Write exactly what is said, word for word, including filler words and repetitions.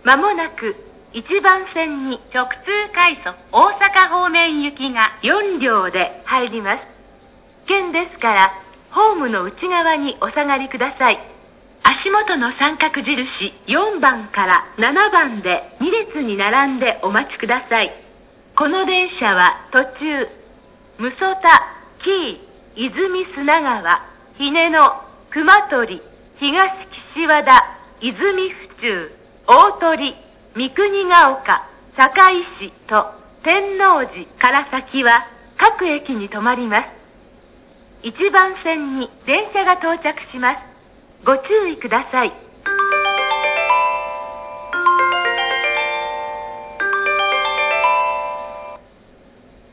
まもなくいちばん線に直通快速大阪方面行きがよん両で入ります。危険ですからホームの内側にお下がりください。足元の三角印よんばんからななばんでに列に並んでお待ちください。この電車は途中六十田、紀伊、泉砂川、日根野、熊取、東岸和田、泉府中、大鳥、三国ヶ丘、堺市と天王寺から先は各駅に停まります。いちばん線に電車が到着します。ご注意ください。